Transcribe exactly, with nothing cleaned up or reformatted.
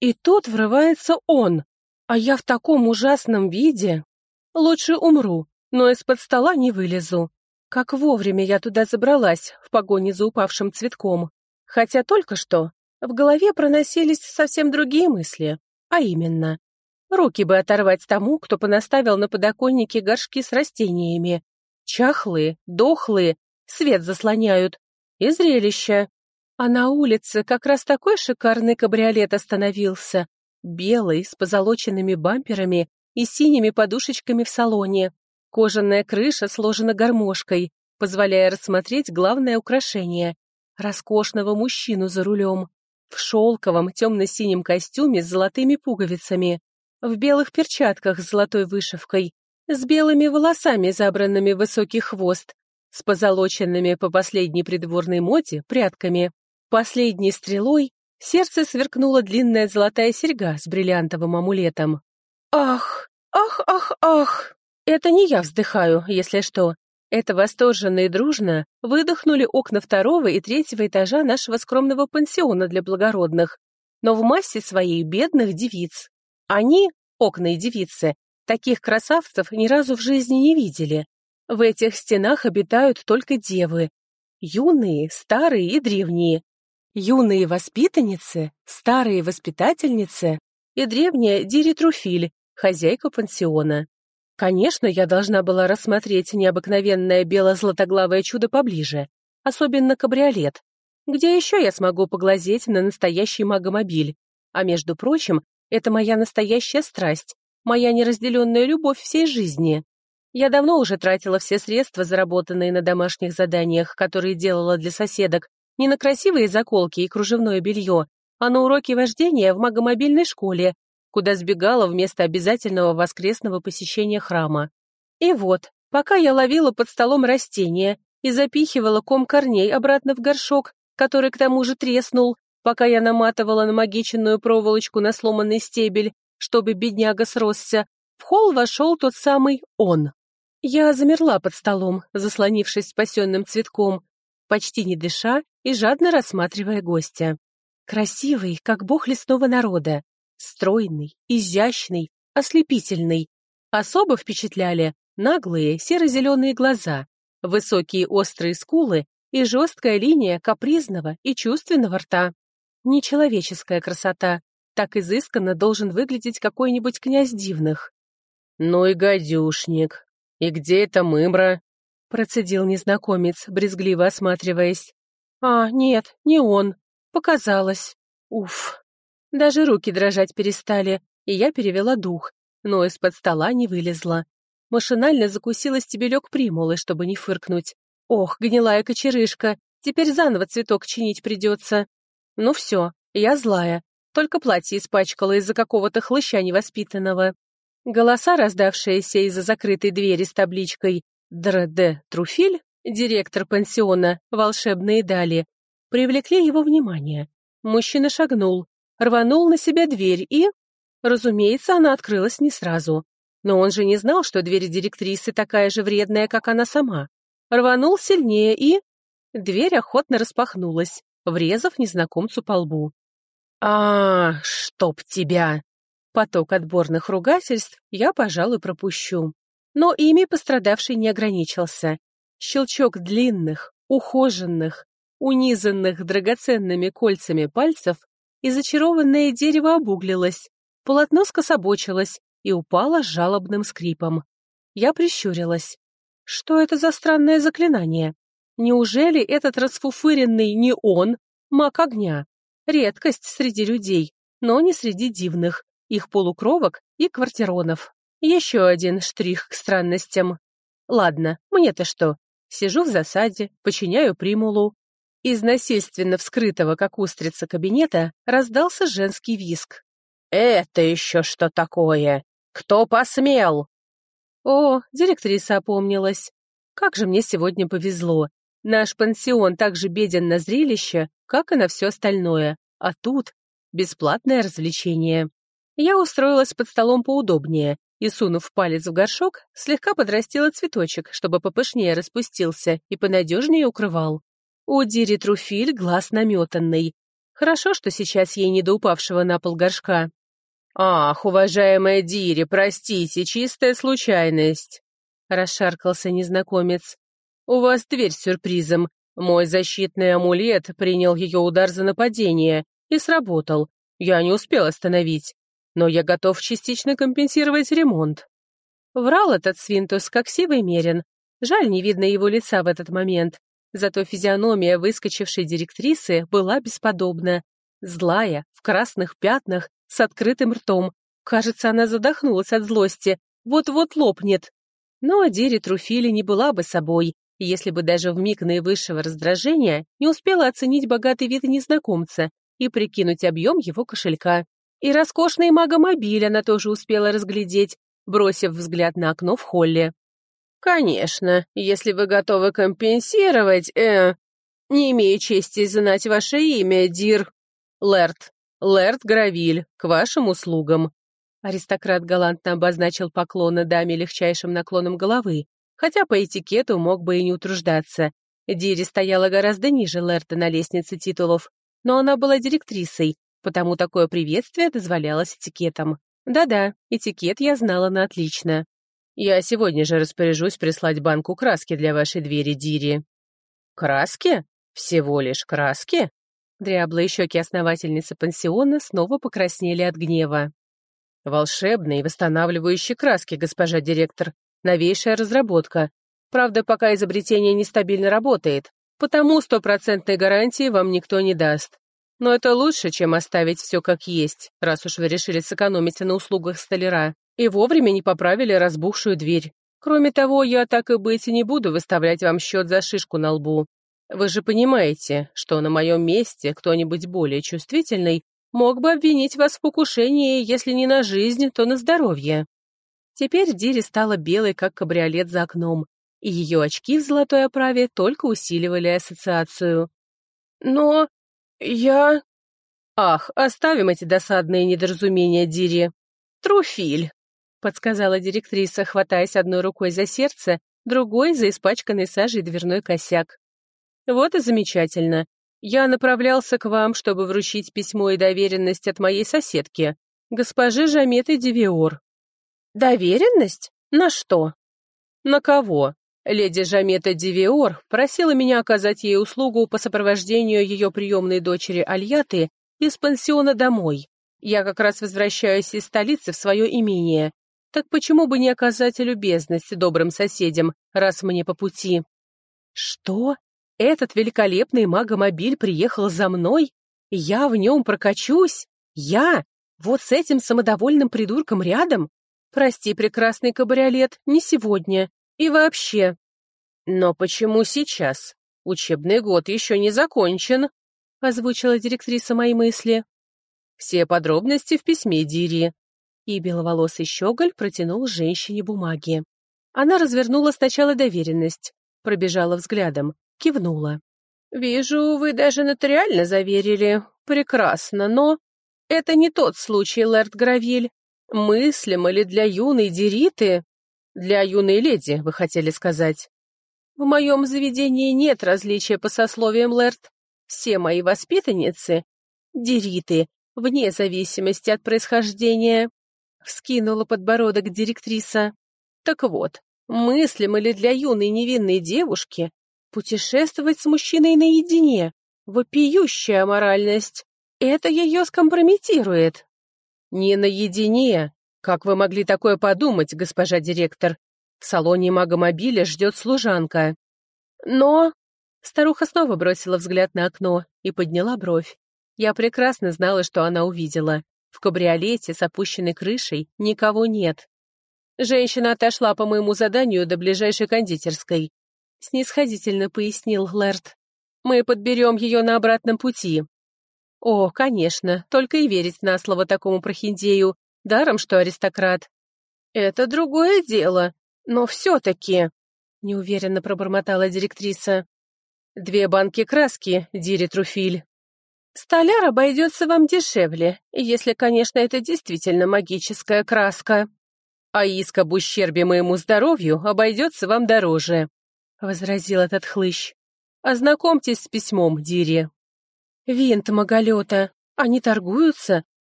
И тут врывается он, а я в таком ужасном виде. Лучше умру, но из-под стола не вылезу. Как вовремя я туда забралась, в погоне за упавшим цветком. Хотя только что в голове проносились совсем другие мысли, а именно, руки бы оторвать тому, кто понаставил на подоконнике горшки с растениями. Чахлые, дохлые, свет заслоняют. И зрелище. А на улице как раз такой шикарный кабриолет остановился. Белый, с позолоченными бамперами и синими подушечками в салоне. Кожаная крыша сложена гармошкой, позволяя рассмотреть главное украшение — роскошного мужчину за рулем. В шелковом темно-синем костюме с золотыми пуговицами, в белых перчатках с золотой вышивкой, с белыми волосами, забранными в высокий хвост, с позолоченными по последней придворной моде прядками. Последней стрелой в сердце сверкнула длинная золотая серьга с бриллиантовым амулетом. Ах, ах, ах, ах! Это не я вздыхаю, если что. Это восторженно и дружно выдохнули окна второго и третьего этажа нашего скромного пансиона для благородных, но в массе своей бедных девиц. Они, окна и девицы, таких красавцев ни разу в жизни не видели. В этих стенах обитают только девы. Юные, старые и древние. Юные воспитанницы, старые воспитательницы и древняя Дири Труфиль, хозяйка пансиона. Конечно, я должна была рассмотреть необыкновенное бело-златоглавое чудо поближе, особенно кабриолет. Где еще я смогу поглазеть на настоящий магомобиль? А между прочим, это моя настоящая страсть, моя неразделенная любовь всей жизни. Я давно уже тратила все средства, заработанные на домашних заданиях, которые делала для соседок, не на красивые заколки и кружевное белье, а на уроки вождения в магомобильной школе, куда сбегала вместо обязательного воскресного посещения храма. И вот, пока я ловила под столом растения и запихивала ком корней обратно в горшок, который к тому же треснул, пока я наматывала на магиченную проволочку на сломанный стебель, чтобы бедняга сросся, в холл вошел тот самый он. Я замерла под столом, заслонившись спасенным цветком, почти не дыша и жадно рассматривая гостя. Красивый, как бог лесного народа, стройный, изящный, ослепительный. Особо впечатляли наглые серо-зеленые глаза, высокие острые скулы и жесткая линия капризного и чувственного рта. Нечеловеческая красота. Так изысканно должен выглядеть какой-нибудь князь Дивных. «Ну и гадюшник! И где эта мымра?» — процедил незнакомец, брезгливо осматриваясь. «А, нет, не он. Показалось. Уф!» Даже руки дрожать перестали, и я перевела дух, но из-под стола не вылезла. Машинально закусила стебелек примулы, чтобы не фыркнуть. Ох, гнилая кочерышка, теперь заново цветок чинить придется. Ну все, я злая, только платье испачкала из-за какого-то хлыща невоспитанного. Голоса, раздавшиеся из-за закрытой двери с табличкой «Др Д Труфиль», директор пансиона «Волшебные дали», привлекли его внимание. Мужчина шагнул, рванул на себя дверь и... Разумеется, она открылась не сразу. Но он же не знал, что дверь директрисы такая же вредная, как она сама. Рванул сильнее и... Дверь охотно распахнулась, врезав незнакомцу по лбу. «А, чтоб тебя!» Поток отборных ругательств я, пожалуй, пропущу. Но ими пострадавший не ограничился. Щелчок длинных, ухоженных, унизанных драгоценными кольцами пальцев, и зачарованное дерево обуглилось, полотно скособочилось и упало с жалобным скрипом. Я прищурилась. Что это за странное заклинание? Неужели этот расфуфыренный не он, маг огня? Редкость среди людей, но не среди дивных, их полукровок и квартиронов. Еще один штрих к странностям. Ладно, мне-то что? Сижу в засаде, подчиняю примулу. Из насильственно вскрытого, как устрица, кабинета раздался женский визг. «Это еще что такое? Кто посмел?» О, директриса опомнилась. Как же мне сегодня повезло. Наш пансион так же беден на зрелище, как и на все остальное. А тут бесплатное развлечение. Я устроилась под столом поудобнее и, сунув палец в горшок, слегка подрастила цветочек, чтобы попышнее распустился и понадежнее укрывал. У Дири Труфиль глаз наметанный. Хорошо, что сейчас ей не до упавшего на пол горшка. «Ах, уважаемая Дири, простите, чистая случайность», — расшаркался незнакомец. «У вас дверь с сюрпризом. Мой защитный амулет принял ее удар за нападение и сработал. Я не успел остановить, но я готов частично компенсировать ремонт». Врал этот свинтус, как сивый мерин. Жаль, не видно его лица в этот момент. Зато физиономия выскочившей директрисы была бесподобна. Злая, в красных пятнах, с открытым ртом. Кажется, она задохнулась от злости, вот-вот лопнет. Но Дири Труфили не была бы собой, если бы даже в миг наивысшего раздражения не успела оценить богатый вид незнакомца и прикинуть объем его кошелька. И роскошный магомобиль она тоже успела разглядеть, бросив взгляд на окно в холле. «Конечно, если вы готовы компенсировать, э... Не имею чести знать ваше имя, Дир... Лэрд. Лэрд Гравиль, к вашим услугам». Аристократ галантно обозначил поклоны даме легчайшим наклоном головы, хотя по этикету мог бы и не утруждаться. Дири стояла гораздо ниже Лэрда на лестнице титулов, но она была директрисой, потому такое приветствие дозволялось этикетом. Да-да, этикет я знала на отлично. «Я сегодня же распоряжусь прислать банку краски для вашей двери, Дири». «Краски? Всего лишь краски?» Дряблые щеки основательницы пансиона снова покраснели от гнева. «Волшебные восстанавливающие краски, госпожа директор. Новейшая разработка. Правда, пока изобретение нестабильно работает, потому стопроцентной гарантии вам никто не даст. Но это лучше, чем оставить все как есть, раз уж вы решили сэкономить на услугах столяра и вовремя не поправили разбухшую дверь. Кроме того, я так и быть не буду выставлять вам счет за шишку на лбу. Вы же понимаете, что на моем месте кто-нибудь более чувствительный мог бы обвинить вас в покушении, если не на жизнь, то на здоровье». Теперь Дири стала белой, как кабриолет за окном, и ее очки в золотой оправе только усиливали ассоциацию. «Но я...» «Ах, оставим эти досадные недоразумения, Дири. Труфиль», — подсказала директриса, хватаясь одной рукой за сердце, другой — за испачканный сажей дверной косяк. «Вот и замечательно. Я направлялся к вам, чтобы вручить письмо и доверенность от моей соседки, госпожи Жаметы Девиор». «Доверенность? На что?» «На кого? Леди Жамета Девиор просила меня оказать ей услугу по сопровождению ее приемной дочери Альяты из пансиона домой. Я как раз возвращаюсь из столицы в свое имение. Так почему бы не оказать любезность добрым соседям, раз мне по пути?» «Что? Этот великолепный магомобиль приехал за мной? Я в нем прокачусь? Я? Вот с этим самодовольным придурком рядом? Прости, прекрасный кабриолет, не сегодня. И вообще...» «Но почему сейчас? Учебный год еще не закончен», — озвучила директриса мои мысли. «Все подробности в письме, Дири». И беловолосый щеголь протянул женщине бумаги. Она развернула сначала доверенность, пробежала взглядом, кивнула. «Вижу, вы даже нотариально заверили. Прекрасно, но... Это не тот случай, Лэрд Гравиль. Мыслимо ли для юной Дириты? Для юной леди, вы хотели сказать. В моем заведении нет различия по сословиям, Лэрд. Все мои воспитанницы — Дириты, вне зависимости от происхождения», — вскинула подбородок директриса. «Так вот, мыслимо ли для юной невинной девушки путешествовать с мужчиной наедине? Вопиющая аморальность. Это ее скомпрометирует». «Не наедине. Как вы могли такое подумать, госпожа директор? В салоне магомобиля ждет служанка». «Но...» Старуха снова бросила взгляд на окно и подняла бровь. Я прекрасно знала, что она увидела. В кабриолете с опущенной крышей никого нет. «Женщина отошла по моему заданию до ближайшей кондитерской», — снисходительно пояснил Лэрд. «Мы подберем ее на обратном пути». О, конечно, только и верить на слово такому прохиндею, даром что аристократ. «Это другое дело, но все-таки...» — неуверенно пробормотала директриса. «Две банки краски, Дири Труфиль». «Столяр обойдется вам дешевле, если, конечно, это действительно магическая краска. А иск об ущербе моему здоровью обойдется вам дороже», — возразил этот хлыщ. «Ознакомьтесь с письмом, Дири». Винт маголета. Они торгуются?